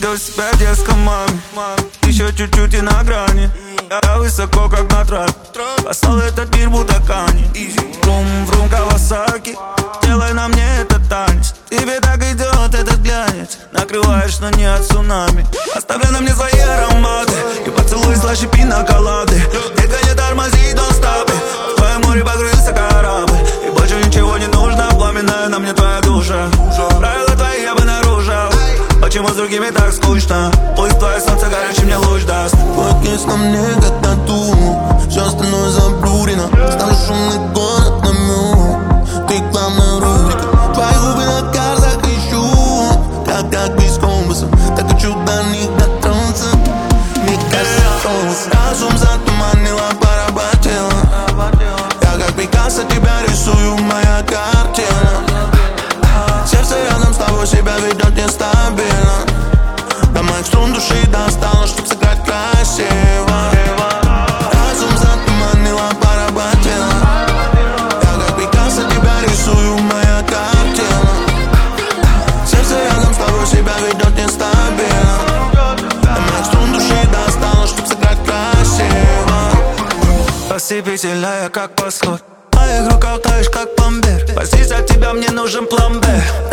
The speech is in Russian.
Видел себя в детском маме, еще чуть-чуть и на грани. Я высоко, как на трапе, послал этот мир будто камни. Врум-врум, Кавасаки, делай на мне этот танец. Тебе так идет этот глянец, накрываешь, но не от цунами. Оставляй на мне свои ароматы и поцелуй слаще пина-колады. Детка, не тормози, don't stop it. В твоем море покрылся корабль, и больше ничего не нужно. Пламенная на мне твоя душа, правила твои я бы нарушил. Почему с другими так скучно? Пусть твое солнце горячий мне луч даст. Твой кис на мне как тату, все остальное заблурено. Ставлю шумный город на мю, ты главная рубрика. Твои губы на картах ищу, как без компаса. Так хочу до них дотронуться, мне кажется солнце. Разум затуманила, поработила. Я как Пикассо тебя рисую, моя картина. Сердце рядом с тобой себя ведет нестабильно. До моих струн души достало, чтоб сыграть красиво. Разум затуманила, поработила. Я как Пикассо тебя рисую, моя картина. Сердце рядом с тобой себя ведет нестабильно. До моих струн души достало, чтоб сыграть красиво. Ослепительная, как восход. В моих руках таешь, как пломбир. Спастись от тебя мне нужен план Б.